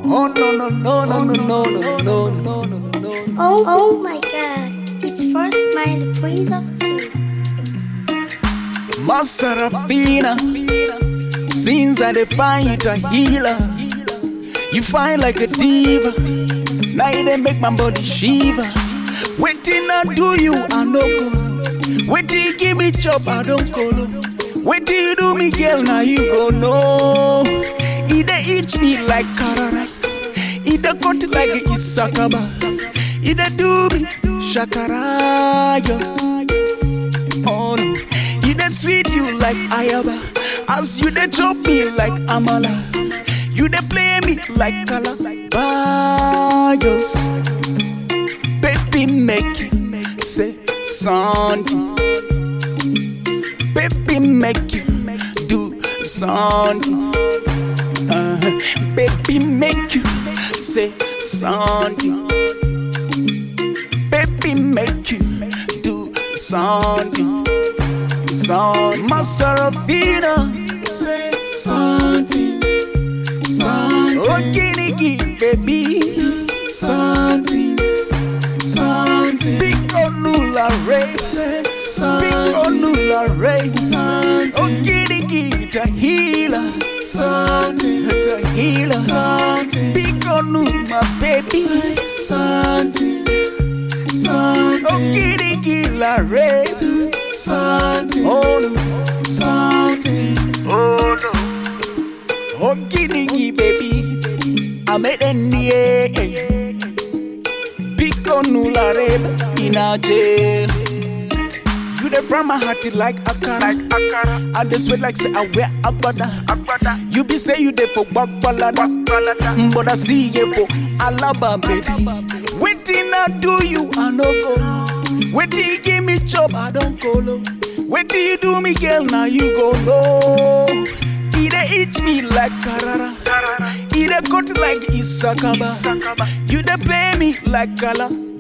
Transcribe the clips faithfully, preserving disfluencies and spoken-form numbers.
Oh no no no no no no no no no no no. Oh, oh my God, it's First Smile, the Prince of Teen. Masarafina, since I define you a healer, you find like a diva. Now you done make my body shiver. Waiting I do you, I no go. Wait till you give me chop, I don't call. Wait till you do me, girl, now you go no. Either eat me like carrot, either cut it like Isakaba, either do me shakara, yo. Oh no, either sweet you like Ayaba, as you they chop me like Amala, you they play me like Calabayos. Baby make you say something, baby make you do something. Uh, baby, make you say something. Baby, make you do something. Something. Masarafina, say something. Something. Oh, Ginny, baby, something. Something. Big Onula Ray, say something. Big Onula Ray, something. Oh, Ginny, the healer. Something, the healer. Something, big on my baby. Something, something. Oh, kitty, killer, rape. Something, oh no, something, oh no. Oh, kitty, baby, I made any big on la rape in a jail. You dey from my heart like Akara, like Akara. And the sweat like say I wear Agbada, Agbada. You be say you dey for Bagbalada, but I see you for Alaba, baby. Waiting I do you, I no go. Wait till you give me chop, I don't go low. Wait till you do me, girl, now you go low. Either eat me like Karara, either cut like Isakaba. You dey play me like Calabayos.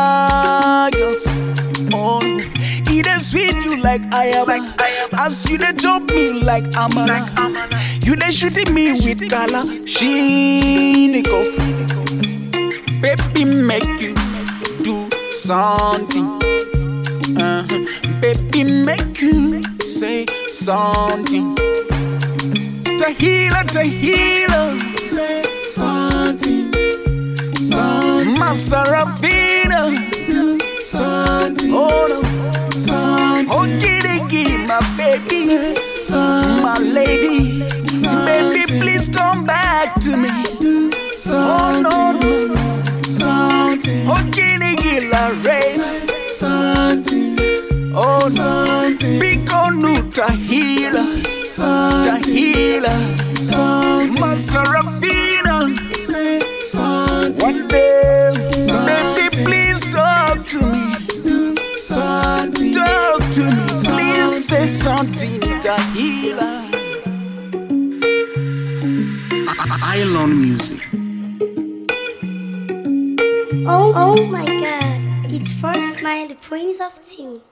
Oh no. Either sweet you like Ayaba, as you dey chop me like Amala, you dey shooting me with Kala Shinikov. Baby make you do something. Uh-huh. Baby make you say something. The healer, the healer, say something. Something. Masarafina, something. Oh no. Oh, giddy, giddy, my baby, my lady, baby, please come back to me. Oh, no, no, no. Oh, giddy, giddy, la rain. Oh, no, big on the healer, the healer, Masarafina. One day, baby, please talk to me. Talk to me, please say something, the healer. Island music. Oh, oh my God, it's First Smile, the Prince of Teen.